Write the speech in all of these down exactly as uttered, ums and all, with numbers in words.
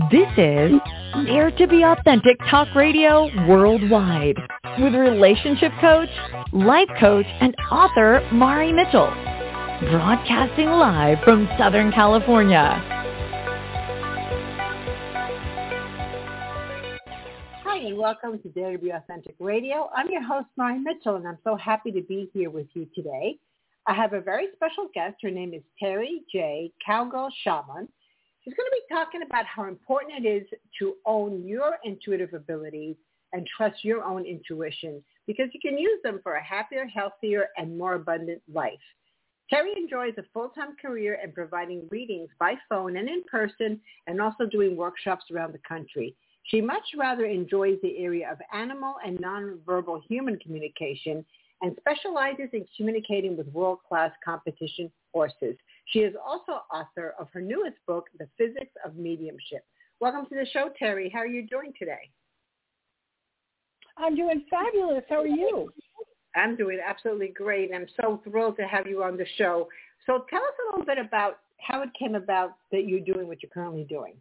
This is Dare to be Authentic Talk Radio Worldwide with relationship coach, life coach, and author Mari Mitchell. Broadcasting live from Southern California. Hi, and welcome to Dare to be Authentic Radio. I'm your host, Mari Mitchell, and I'm so happy to be here with you today. I have a very special guest. Her name is Terry J. Cowgirl Shaman. She's going to be talking about how important it is to own your intuitive abilities and trust your own intuition, because you can use them for a happier, healthier, and more abundant life. Terry enjoys a full-time career in providing readings by phone and in person, and also doing workshops around the country. She much rather enjoys the area of animal and nonverbal human communication and specializes in communicating with world-class competition horses. She is also author of her newest book, The Physics of Mediumship. Welcome to the show, Terry. How are you doing today? I'm doing fabulous. How are you? I'm doing absolutely great. I'm so thrilled to have you on the show. So tell us a little bit about how it came about that you're doing what you're currently doing.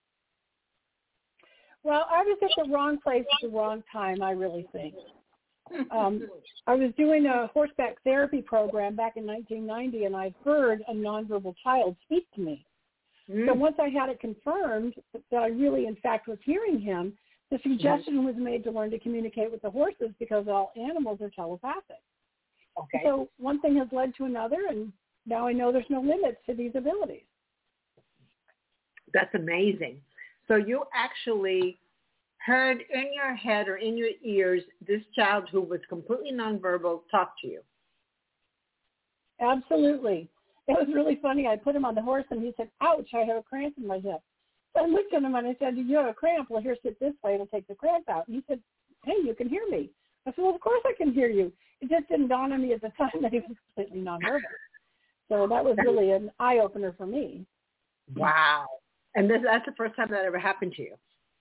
Well, I was at the wrong place at the wrong time, I really think. Um, I was doing a horseback therapy program back in nineteen ninety, and I heard a nonverbal child speak to me. Mm. So once I had it confirmed that I really, in fact, was hearing him, the suggestion mm. was made to learn to communicate with the horses because all animals are telepathic. Okay. So one thing has led to another, and now I know there's no limits to these abilities. That's amazing. So you actually heard in your head or in your ears this child who was completely nonverbal talk to you. Absolutely. It was really funny. I put him on the horse and he said, ouch, I have a cramp in my hip. So I looked at him and I said, do you have a cramp? Well, here, sit this way. It'll take the cramp out. And he said, hey, you can hear me. I said, well, of course I can hear you. It just didn't dawn on me at the time that he was completely nonverbal. So that was really an eye-opener for me. Wow. And this, that's the first time that ever happened to you.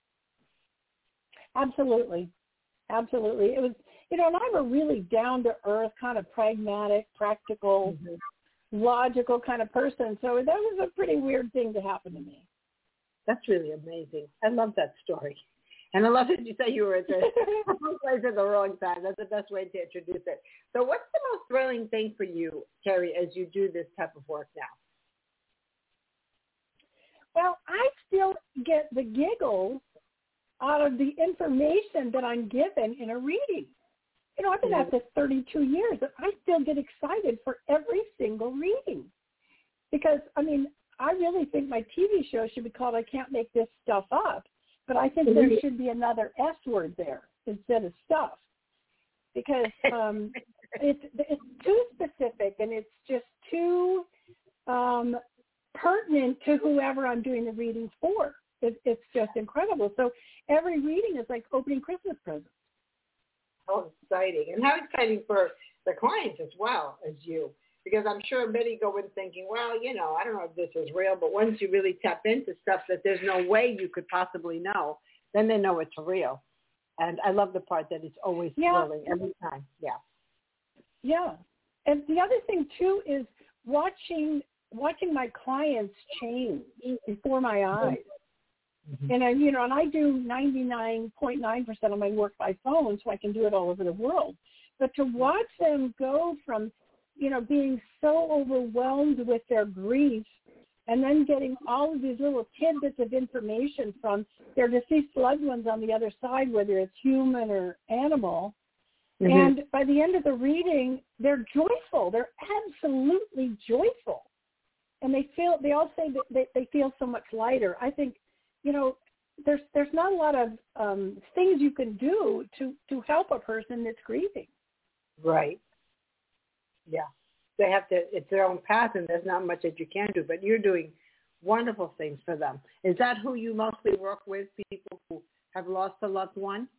Absolutely. Absolutely. It was, you know, and I'm a really down-to-earth, kind of pragmatic, practical, mm-hmm. logical kind of person. So that was a pretty weird thing to happen to me. That's really amazing. I love that story. And I love that you say you were at the wrong place at the wrong time. That's the best way to introduce it. So what's the most thrilling thing for you, Terry, as you do this type of work now? Well, I still get the giggles out of the information that I'm given in a reading. You know, I've been at this thirty-two years, and I still get excited for every single reading. Because, I mean, I really think my T V show should be called I Can't Make This Stuff Up, but I think there should be another S word there instead of stuff. Because um, it's, it's too specific, and it's just too um, pertinent to whoever I'm doing the readings for. It, it's just incredible. So every reading is like opening Christmas presents. How exciting. And how exciting for the clients as well as you. Because I'm sure many go in thinking, well, you know, I don't know if this is real, but once you really tap into stuff that there's no way you could possibly know, then they know it's real. And I love the part that it's always yeah. thrilling every time. Yeah. Yeah. And the other thing, too, is watching watching my clients change before my eyes. Mm-hmm. And I, you know, and I do ninety-nine point nine percent of my work by phone, so I can do it all over the world. But to watch them go from, you know, being so overwhelmed with their grief, and then getting all of these little tidbits of information from their deceased loved ones on the other side, whether it's human or animal. Mm-hmm. And by the end of the reading, they're joyful. They're absolutely joyful. And they feel, they all say that they, they feel so much lighter. I think, you know, there's there's not a lot of um, things you can do to, to help a person that's grieving. Right. Yeah. They have to, it's their own path, and there's not much that you can do, but you're doing wonderful things for them. Is that who you mostly work with, people who have lost a loved one?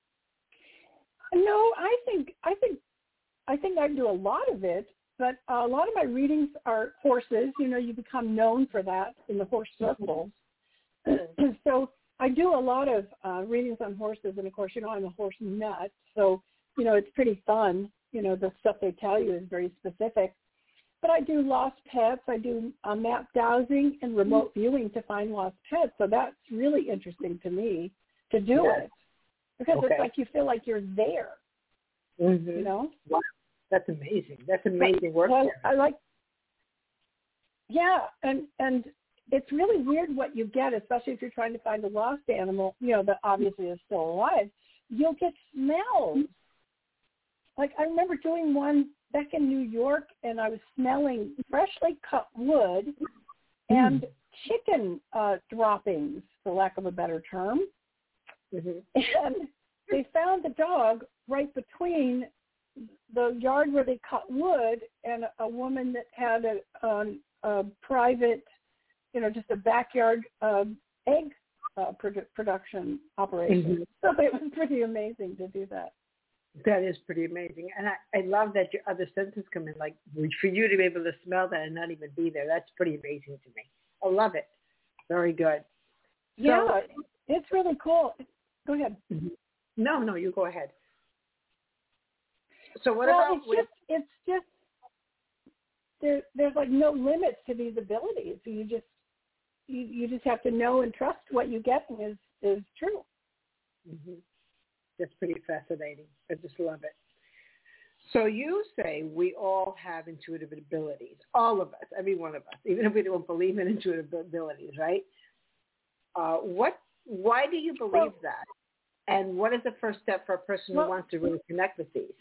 No, I think, I think, I think I do a lot of it, but a lot of my readings are horses. You know, you become known for that in the horse circles. So I do a lot of uh, readings on horses, and of course, you know, I'm a horse nut, so, you know, it's pretty fun. You know, the stuff they tell you is very specific. but I do lost pets. I do uh, map dowsing and remote viewing to find lost pets. So that's really interesting to me to do yes. it because okay. it's like you feel like you're there. Mm-hmm. You know? Wow. That's amazing. That's amazing work. Well, I like, yeah, and and it's really weird what you get, especially if you're trying to find a lost animal, you know, that obviously is still alive. You'll get smells. Like I remember doing one back in New York, and I was smelling freshly cut wood and mm. chicken uh, droppings, for lack of a better term. Mm-hmm. And they found the dog right between the yard where they cut wood and a woman that had a, um, a private, you know, just a backyard uh, egg uh, produ- production operation. Mm-hmm. So it was pretty amazing to do that. That is pretty amazing. And I, I love that your other senses come in, like for you to be able to smell that and not even be there. That's pretty amazing to me. I love it. Very good. Yeah, so, it's really cool. Go ahead. Mm-hmm. No, no, you go ahead. So what well, about it's with... just it's just there there's like no limits to these abilities. You just you, you just have to know and trust what you get is is true. Mm-hmm. That's pretty fascinating. I just love it. So you say we all have intuitive abilities, all of us, every one of us, even if we don't believe in intuitive abilities, right? Uh, what? Why do you believe well, that? And what is the first step for a person well, who wants to really connect with these?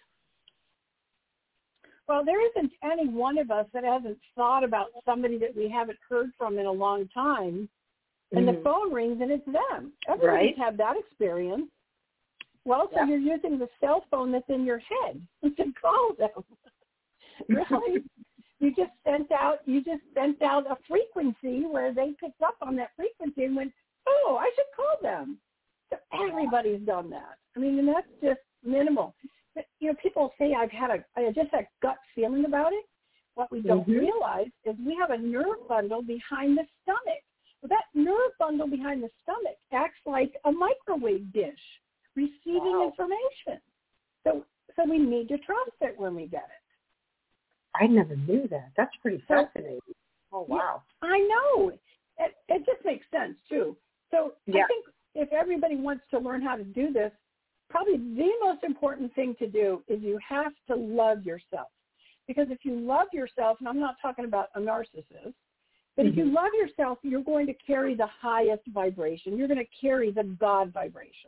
Well, there isn't any one of us that hasn't thought about somebody that we haven't heard from in a long time, and mm-hmm. the phone rings and it's them. Everybody's right. had that experience. Well, so yeah. you're using the cell phone that's in your head to call them. Really? You just sent out you just sent out a frequency where they picked up on that frequency and went, oh, I should call them. So everybody's done that. I mean, and that's just minimal. But, you know, people say I've had a I just had a gut feeling about it. What we don't mm-hmm. realize is we have a nerve bundle behind the stomach. Well, that nerve bundle behind the stomach acts like a microwave dish receiving wow. information. So so we need to trust it when we get it. I never knew that. That's pretty so, fascinating. Oh, wow. Yeah, I know. It, it just makes sense, too. So yeah. I think if everybody wants to learn how to do this, probably the most important thing to do is you have to love yourself. Because if you love yourself, and I'm not talking about a narcissist, but mm-hmm. if you love yourself, you're going to carry the highest vibration. You're going to carry the God vibration.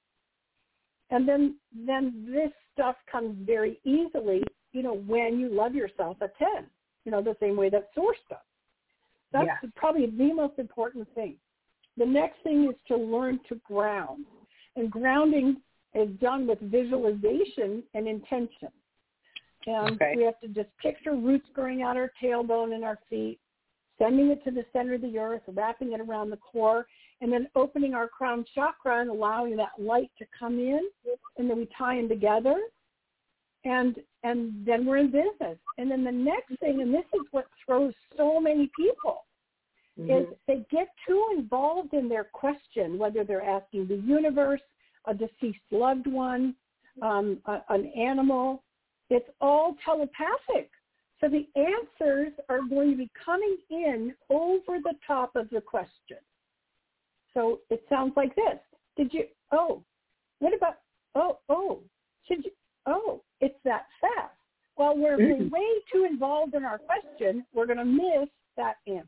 And then then this stuff comes very easily, you know, when you love yourself at ten, you know, the same way that Source does. That's yeah. probably the most important thing. The next thing is to learn to ground. And grounding is done with visualization and intention. And okay. we have to just picture roots growing out our tailbone and our feet, sending it to the center of the earth, wrapping it around the core, and then opening our crown chakra and allowing that light to come in, and then we tie them together, and and then we're in business. And then the next thing, and this is what throws so many people, mm-hmm. is they get too involved in their question, whether they're asking the universe, a deceased loved one, um, a, an animal. It's all telepathic. So the answers are going to be coming in over the top of the question. So it sounds like this. Did you, oh, what about, oh, oh, should you, oh, it's that fast. Well, we're mm-hmm. way too involved in our question. We're going to miss that answer.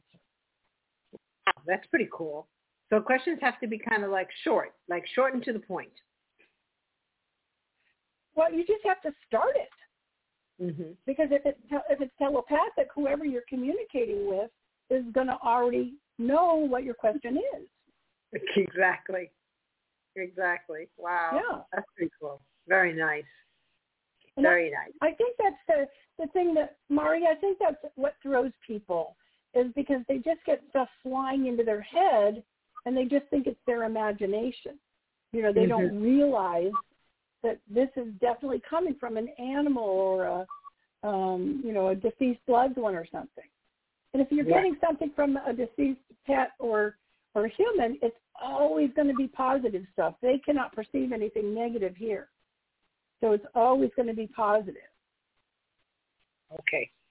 That's pretty cool. So questions have to be kind of like short, like short and to the point. Well, you just have to start it. Mm-hmm. Because if it's, if it's telepathic, whoever you're communicating with is going to already know what your question is. Exactly. Exactly. Wow. Yeah. That's pretty cool. Very nice. And Very I, nice. I think that's the, the thing that, Mari, I think that's what throws people is because they just get stuff flying into their head and they just think it's their imagination. You know, they mm-hmm. don't realize that this is definitely coming from an animal or a, um, you know, a deceased loved one or something. And if you're yeah. getting something from a deceased pet or or human, it's always going to be positive stuff. They cannot perceive anything negative here. So it's always going to be positive. Okay.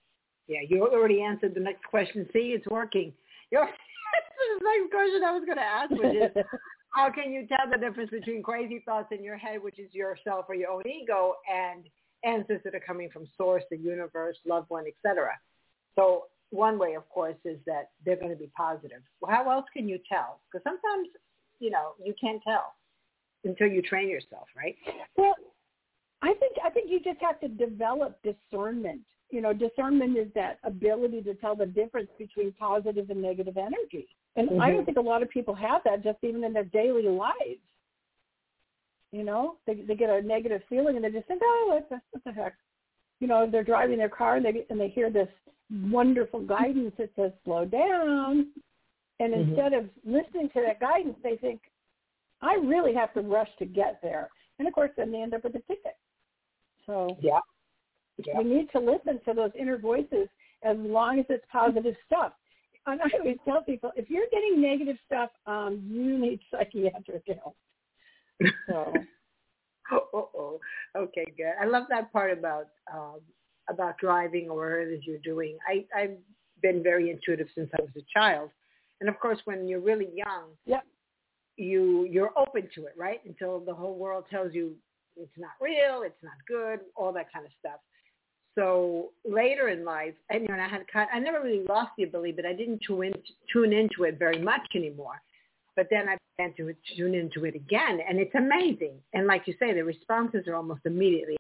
Yeah, you already answered the next question. See, it's working. You answered the next question I was going to ask, which is, how can you tell the difference between crazy thoughts in your head, which is yourself or your own ego, and answers that are coming from source, the universe, loved one, et cetera? So one way, of course, is that they're going to be positive. Well, how else can you tell? Because sometimes, you know, you can't tell until you train yourself, right? Well, I think I think you just have to develop discernment. You know, discernment is that ability to tell the difference between positive and negative energy. And mm-hmm. I don't think a lot of people have that just even in their daily lives. You know, they they get a negative feeling and they just think, oh, what the, what the heck? You know, they're driving their car and they and they hear this wonderful guidance that says, slow down. And mm-hmm. instead of listening to that guidance, they think, I really have to rush to get there. And, of course, then they end up with a ticket. So yeah. Yeah. we need to listen to those inner voices as long as it's positive stuff. And I always tell people, if you're getting negative stuff, um, you need psychiatric help. So. oh, okay, good. I love that part about um, about driving or whatever it is you're doing. I, I've been very intuitive since I was a child. And, of course, when you're really young, yep. you, you're open to it, right, until the whole world tells you it's not real, it's not good, all that kind of stuff. So later in life, and you know, I had kind, I never really lost the ability, but I didn't tune in, tune into it very much anymore. But then I began to tune into it again, and it's amazing. And like you say, the responses are almost immediately.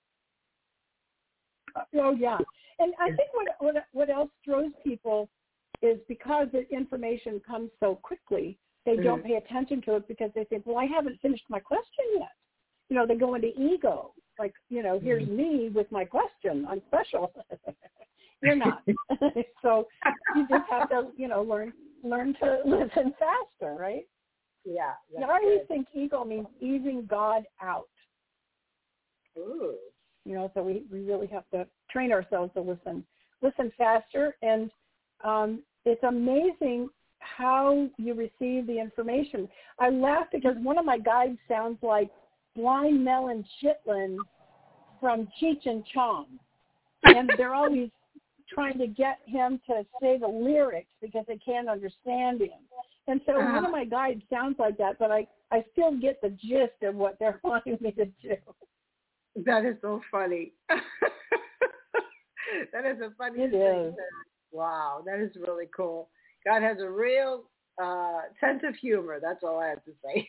Oh yeah, and I think what what what else throws people is because the information comes so quickly, they mm-hmm. don't pay attention to it because they think, well, I haven't finished my question yet. You know, they go into ego. Like, you know, here's me with my question. I'm special. You're not. So you just have to, you know, learn learn to listen faster, right? Yeah. Now, I always think ego means easing God out. Ooh. You know, so we, we really have to train ourselves to listen, listen faster. And um, it's amazing how you receive the information. I laugh because one of my guides sounds like Blind Melon Chitlin from Cheech and Chong. And they're always trying to get him to say the lyrics because they can't understand him. And so uh-huh. one of my guides sounds like that, but I, I still get the gist of what they're wanting me to do. That is so funny. That is a funny it thing. Is. Wow, that is really cool. God has a real uh, sense of humor. That's all I have to say.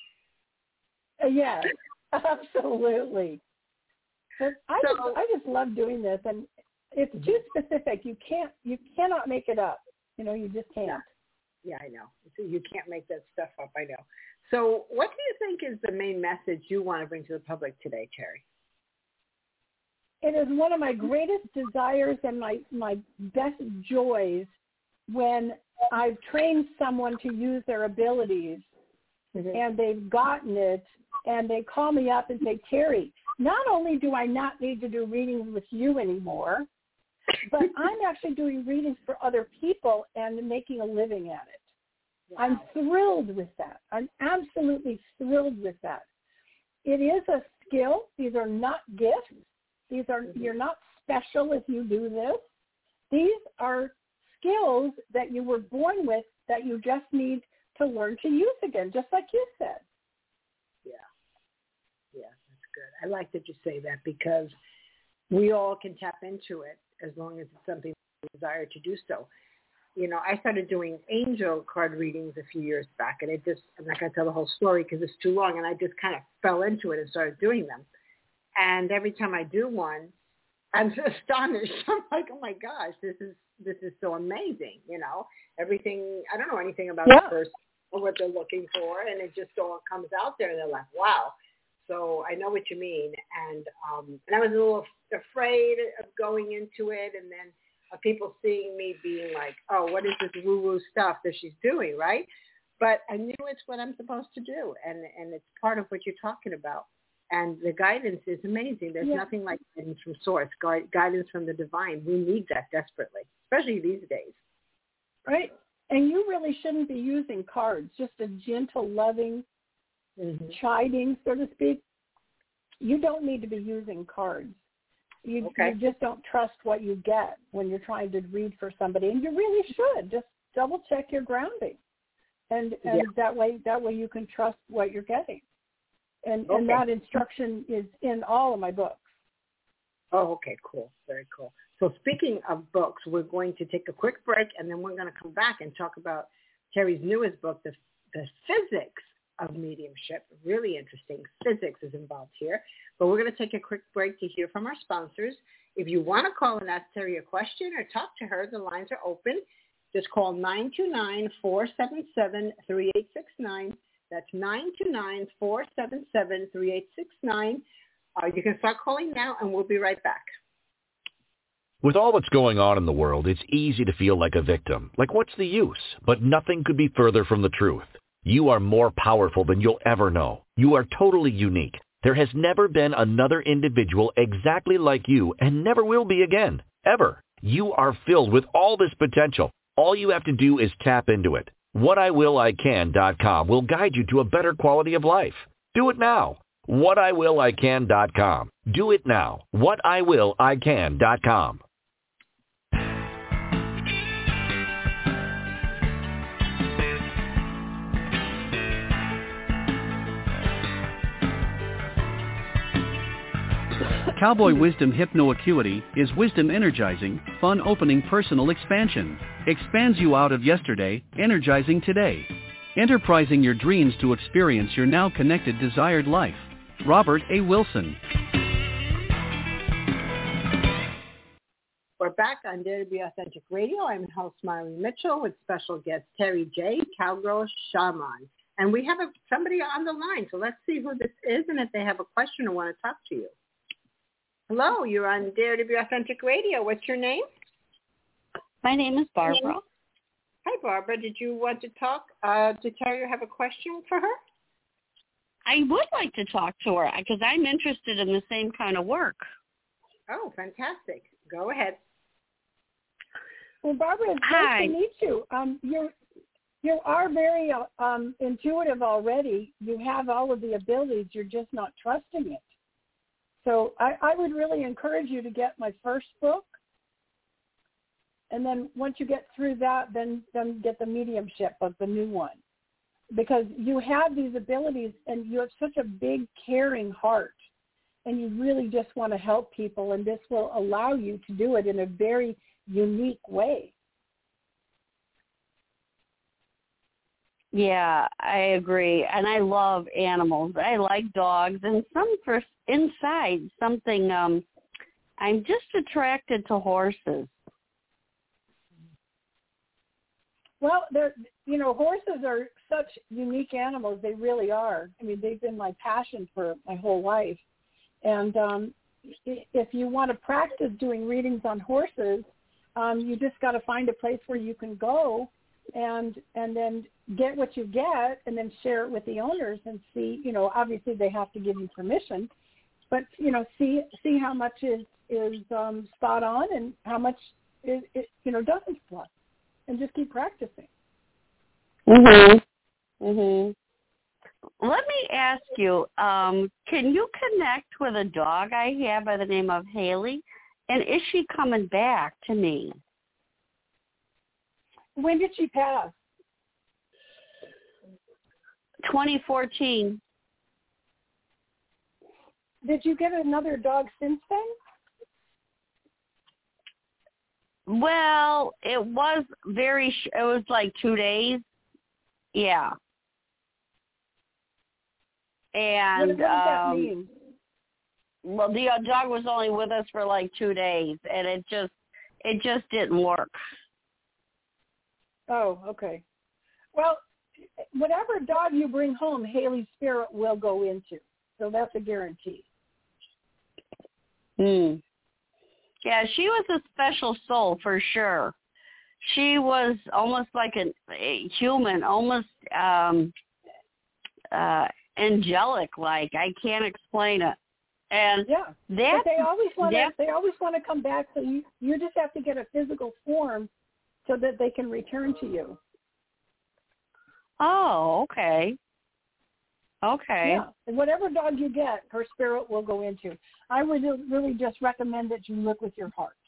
Yes, absolutely. But I so, just I just love doing this, and it's too specific. You can't you cannot make it up. You know, you just can't. Yeah, I know. You can't make that stuff up. I know. So, what do you think is the main message you want to bring to the public today, Terry? It is one of my greatest desires and my my best joys when I've trained someone to use their abilities, mm-hmm. and they've gotten it, and they call me up and say, Terry, not only do I not need to do readings with you anymore, but I'm actually doing readings for other people and making a living at it. Wow. I'm thrilled with that. I'm absolutely thrilled with that. It is a skill. These are not gifts. These are mm-hmm. You're not special if you do this. These are skills that you were born with that you just need to learn to use again, just like you said. Yeah. Yeah, that's good. I like that you say that because we all can tap into it as long as it's something we desire to do so. You know, I started doing angel card readings a few years back, and it just, I'm not going to tell the whole story because it's too long, and I just kind of fell into it and started doing them. And every time I do one, I'm so astonished. I'm like, oh my gosh, this is this is so amazing. You know, everything, I don't know anything about yeah. the person or what they're looking for, and it just all comes out there, and they're like, wow. So I know what you mean. And um, and I was a little afraid of going into it, and then of people seeing me being like, oh, what is this woo-woo stuff that she's doing, right? But I knew it's what I'm supposed to do, and, and it's part of what you're talking about. And the guidance is amazing. There's yeah. nothing like guidance from source, gu- guidance from the divine. We need that desperately, especially these days. Right. And you really shouldn't be using cards, just a gentle, loving, mm-hmm. chiding, so to speak. You don't need to be using cards. You, okay. you just don't trust what you get when you're trying to read for somebody, and you really should just double check your grounding, and and yeah. that way that way you can trust what you're getting, and okay. and that instruction is in all of my books. Oh, okay, cool, very cool. So speaking of books, we're going to take a quick break, and then we're going to come back and talk about Terry's newest book, the the physics of mediumship. Really interesting physics is involved here. But we're going to take a quick break to hear from our sponsors. If you want to call and ask Terry a question or talk to her, the lines are open. Just call nine two nine, four seven seven, three eight six nine. That's nine two nine, four seven seven, three eight six nine. Uh, you can start calling now, and we'll be right back. With all that's going on in the world, it's easy to feel like a victim. Like, what's the use? But nothing could be further from the truth. You are more powerful than you'll ever know. You are totally unique. There has never been another individual exactly like you, and never will be again, ever. You are filled with all this potential. All you have to do is tap into it. what I will I can dot com will guide you to a better quality of life. Do it now. what I will I can dot com. Do it now. what I will I can dot com. Cowboy Wisdom Hypnoacuity is wisdom energizing, fun opening personal expansion. Expands you out of yesterday, energizing today. Enterprising your dreams to experience your now connected desired life. Robert A. Wilson. We're back on Dare to Be Authentic Radio. I'm host Myrie Mitchell with special guest Terry J. Cowgirl Shaman. And we have a, somebody on the line, so let's see who this is and if they have a question or want to talk to you. Hello, you're on Dare to Be Authentic Radio. What's your name? My name is Barbara. Hi, Barbara. Did you want to talk uh, to Terry or have a question for her? I would like to talk to her because I'm interested in the same kind of work. Oh, fantastic. Go ahead. Well, Barbara, it's Hi. nice to meet you. Um, you you are very uh, um, intuitive already. You have all of the abilities. You're just not trusting it. So I, I would really encourage you to get my first book. And then once you get through that, then, then get the mediumship of the new one. Because you have these abilities and you have such a big, caring heart. And you really just want to help people. And this will allow you to do it in a very unique way. Yeah, I agree. And I love animals. I like dogs. And some for inside, something, um, I'm just attracted to horses. Well, they're, you know, horses are such unique animals. They really are. I mean, they've been my passion for my whole life. And um, if you want to practice doing readings on horses, um, you just got to find a place where you can go and and then get what you get and then share it with the owners and see, you know, obviously they have to give you permission, but, you know, see see how much is, is um, spot on and how much, is, is, you know, doesn't spot. And just keep practicing. Mhm. Mhm. Let me ask you, um, can you connect with a dog I have by the name of Haley? And is she coming back to me? When did she pass? twenty fourteen. Did you get another dog since then? Well, it was very, sh- it was like two days. Yeah. And, what, what does that um, mean? Well, the uh, dog was only with us for like two days, and it just, it just didn't work. Oh, okay. Well, whatever dog you bring home, Haley's spirit will go into. So that's a guarantee. Hmm. Yeah, she was a special soul for sure. She was almost like an, a human, almost um, uh, angelic-like. I can't explain it. And yeah, that, but they always want to. that, They always want to come back. So you, you just have to get a physical form so that they can return to you. Oh, okay. Okay. Yeah, and whatever dog you get, her spirit will go into. I would really just recommend that you look with your heart.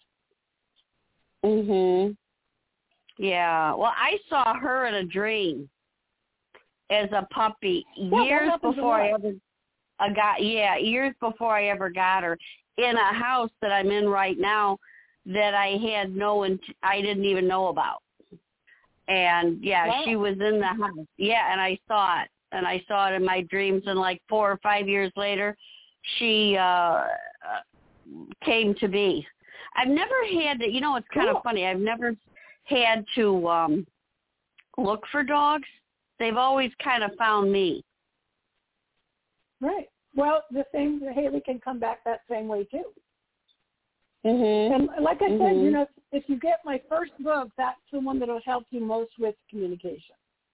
Mhm. Yeah. Well, I saw her in a dream as a puppy Yeah, years before I ever I got. Yeah, years before I ever got her in a house that I'm in right now that I had no I didn't even know about. And yeah, wow. she was in the house. Yeah, and I saw it. And I saw it in my dreams, and like four or five years later, she uh, came to be. I've never had to, you know, it's kind cool. of funny. I've never had to um, look for dogs. They've always kind of found me. Right. Well, the same, Haley can come back that same way, too. Mm-hmm. And like I mm-hmm. said, you know, if you get my first book, that's the one that will help you most with communication.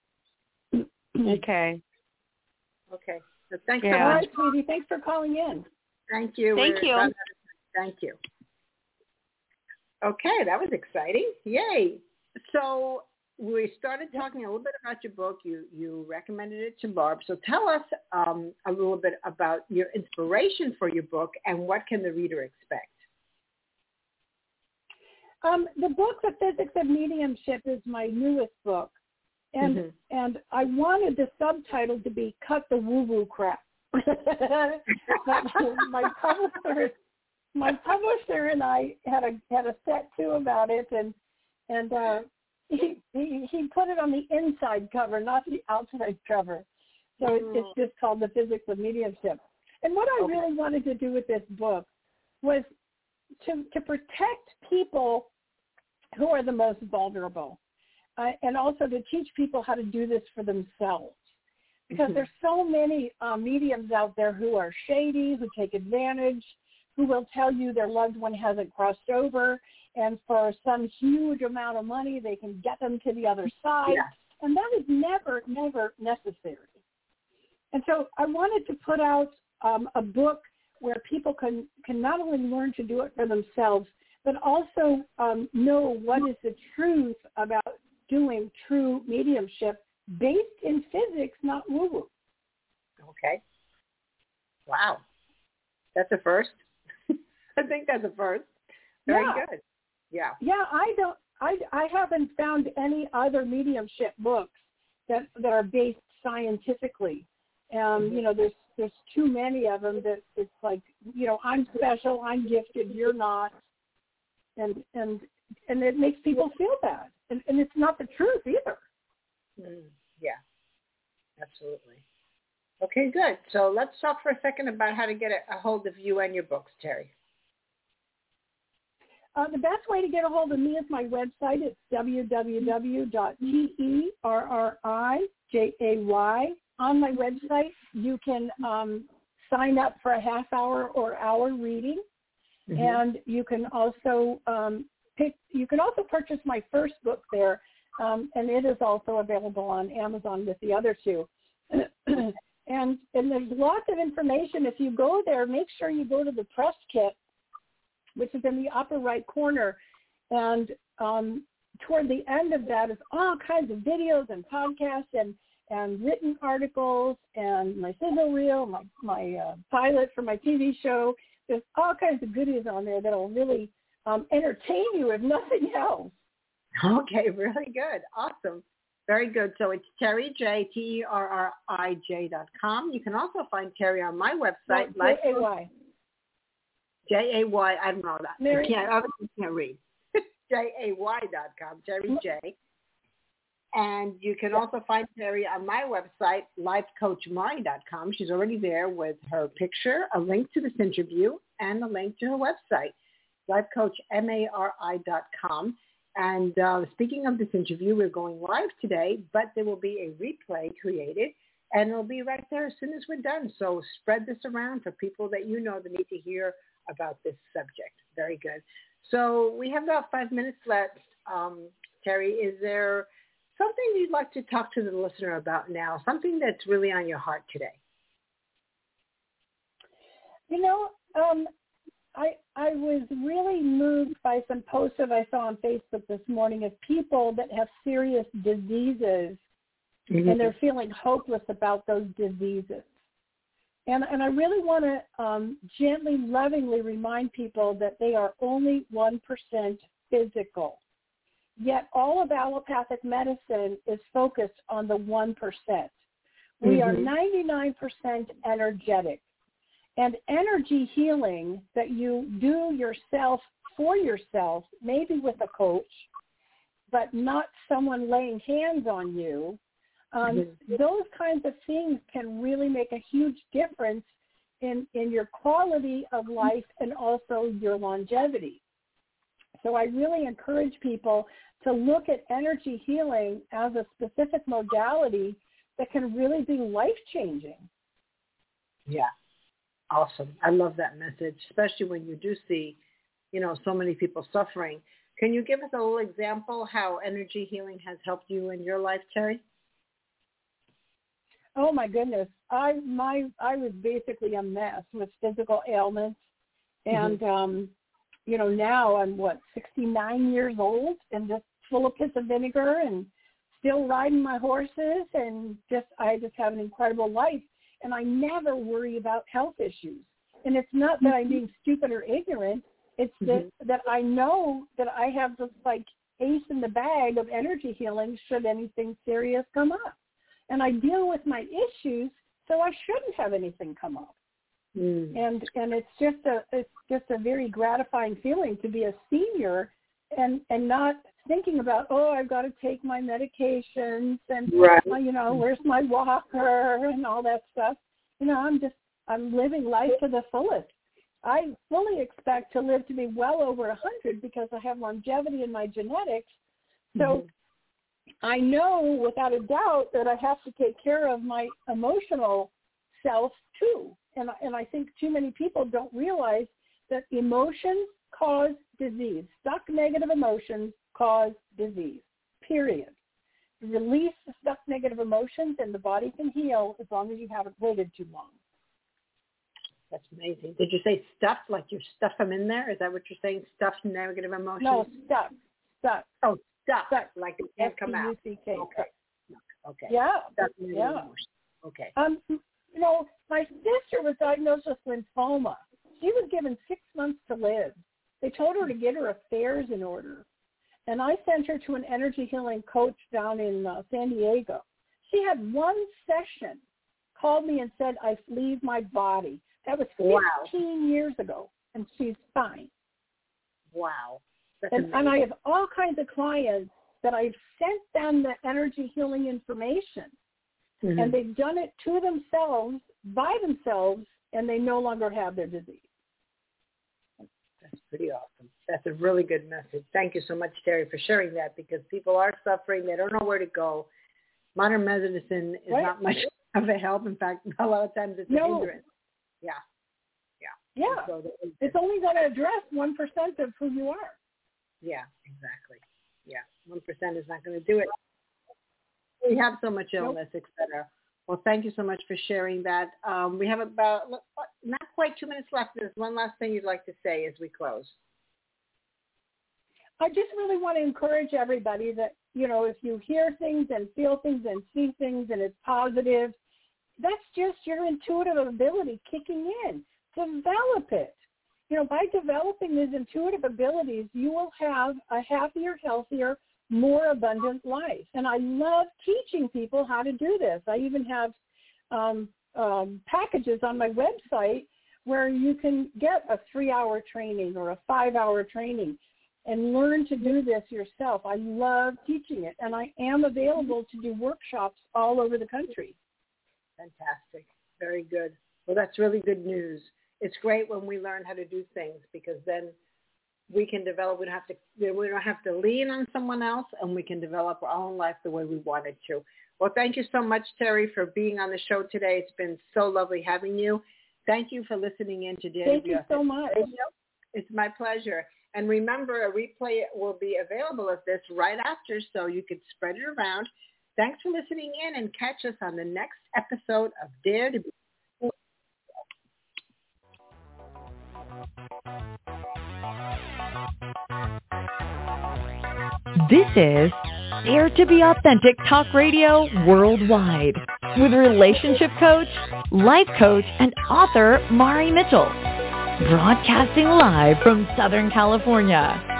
Okay. Okay. So thanks yeah. so All much. right, sweetie. Thanks for calling in. Thank you. Thank We're you. Thank you. Okay, that was exciting. Yay. So we started talking a little bit about your book. You you recommended it to Barb. So tell us um, a little bit about your inspiration for your book and what can the reader expect? Um, the book, The Physics of Mediumship, is my newest book. And mm-hmm. and I wanted the subtitle to be "Cut the Woo Woo Crap." But my publisher, my publisher and I had a had a set to about it, and and uh, he, he he put it on the inside cover, not the outside cover. So mm-hmm. it, it's just called The Physics of Mediumship. And what I okay. really wanted to do with this book was to to protect people who are the most vulnerable. Uh, and also to teach people how to do this for themselves. Because mm-hmm. there's so many uh, mediums out there who are shady, who take advantage, who will tell you their loved one hasn't crossed over, and for some huge amount of money, they can get them to the other side. Yeah. And that is never, never necessary. And so I wanted to put out um, a book where people can, can not only learn to do it for themselves, but also um, know what is the truth about doing true mediumship based in physics, not woo-woo. Okay. Wow. That's a first. I think that's a first. Very yeah. good. Yeah. Yeah, I don't I, I haven't found any other mediumship books that that are based scientifically. Um, mm-hmm. you know, there's there's too many of them that it's like, you know, I'm special, I'm gifted, you're not. And and and it makes people feel bad. And, and it's not the truth either. Mm, yeah, absolutely. Okay, good. So let's talk for a second about how to get a, a hold of you and your books, Terry. Uh, the best way to get a hold of me is my website. It's w w w dot terrijay. On my website, you can um, sign up for a half hour or hour reading. Mm-hmm. And you can also um, pick. You can also purchase my first book there, um, and it is also available on Amazon with the other two. and and there's lots of information. If you go there, make sure you go to the press kit, which is in the upper right corner, and um, toward the end of that is all kinds of videos and podcasts and and written articles and my sizzle reel, my my uh, pilot for my T V show. There's all kinds of goodies on there that will really um, entertain you, if nothing else. Okay, really good. Awesome. Very good. So it's Terry J, T E R R I J dot com. You can also find Terry on my website. No, J A Y. J A Y, I don't know that. Mary- I can't, obviously can't read. J A Y dot com, Terry J. And you can yeah. also find Terry on my website, life coach mari dot com. She's already there with her picture, a link to this interview, and a link to her website, life coach mari dot com. And uh, speaking of this interview, we're going live today, but there will be a replay created, and it'll be right there as soon as we're done. So spread this around for people that you know that need to hear about this subject. Very good. So we have about five minutes left. Um, Terry, is there something you'd like to talk to the listener about now, something that's really on your heart today? You know, um, I I was really moved by some posts that I saw on Facebook this morning of people that have serious diseases mm-hmm. and they're feeling hopeless about those diseases. And, and I really want to um, gently, lovingly remind people that they are only one percent physical. Yet all of allopathic medicine is focused on the one percent. We mm-hmm. are ninety-nine percent energetic. And energy healing that you do yourself for yourself, maybe with a coach, but not someone laying hands on you, um, mm-hmm. those kinds of things can really make a huge difference in, in your quality of life and also your longevity. So I really encourage people to look at energy healing as a specific modality that can really be life-changing. Yeah, awesome. I love that message, especially when you do see, you know, so many people suffering. Can you give us a little example how energy healing has helped you in your life, Terry? Oh my goodness, I my I was basically a mess with physical ailments, and mm-hmm. um, you know, now I'm what sixty-nine years old and just full of piss of vinegar and still riding my horses, and just I just have an incredible life, and I never worry about health issues. And it's not that I'm being stupid or ignorant. It's mm-hmm. that, that I know that I have this like ace in the bag of energy healing should anything serious come up. And I deal with my issues, so I shouldn't have anything come up. Mm. And and it's just a it's just a very gratifying feeling to be a senior and, and not thinking about, oh, I've got to take my medications and right. you know, where's my walker and all that stuff. You know, I'm just I'm living life to the fullest. I fully expect to live to be well over a hundred because I have longevity in my genetics. So mm-hmm. I know without a doubt that I have to take care of my emotional self too. And, and I think too many people don't realize that emotions cause disease. Stuck negative emotions cause disease, period. Release the stuck negative emotions and the body can heal as long as you haven't waited too long. That's amazing. Did you say stuff, like you stuff them in there? Is that what you're saying, stuff negative emotions? No, stuff, stuff. Oh, stuff, stuff. Like it can't come out. S T U C K. Okay. Okay. Yeah. Stuff yeah. Emotions. Okay. Um, you know, my sister was diagnosed with lymphoma. She was given six months to live. They told her to get her affairs in order. And I sent her to an energy healing coach down in uh, San Diego. She had one session, called me and said, I leave my body. That was fifteen wow. years ago, and she's fine. Wow. And, and I have all kinds of clients that I've sent them the energy healing information, mm-hmm. and they've done it to themselves, by themselves, and they no longer have their disease. That's pretty awesome. That's a really good message. Thank you so much, Terry, for sharing that, because people are suffering. They don't know where to go. Modern medicine is right. not much of a help. In fact, a lot of times it's no. a hindrance. Yeah. Yeah. Yeah. So it's only going to address one percent of who you are. Yeah, exactly. Yeah. one percent is not going to do it. We have so much illness, nope. et cetera. Well, thank you so much for sharing that. Um, we have about not quite two minutes left. There's one last thing you'd like to say as we close. I just really want to encourage everybody that, you know, if you hear things and feel things and see things and it's positive, that's just your intuitive ability kicking in. Develop it. You know, by developing these intuitive abilities, you will have a happier, healthier, more abundant life. And I love teaching people how to do this. I even have um, um, packages on my website where you can get a three-hour training or a five-hour training and learn to do this yourself. I love teaching it, and I am available to do workshops all over the country. Fantastic. Very good. Well, that's really good news. It's great when we learn how to do things, because then we can develop. We don't have to. We don't have to lean on someone else, and we can develop our own life the way we wanted to. Well, thank you so much, Terry, for being on the show today. It's been so lovely having you. Thank you for listening in today. Thank you so much. It's my pleasure. And remember, a replay will be available of this right after, so you could spread it around. Thanks for listening in, and catch us on the next episode of Dare to Be. This is Dare to be Authentic Talk Radio worldwide with relationship coach, life coach, and author Mari Mitchell. Broadcasting live from Southern California.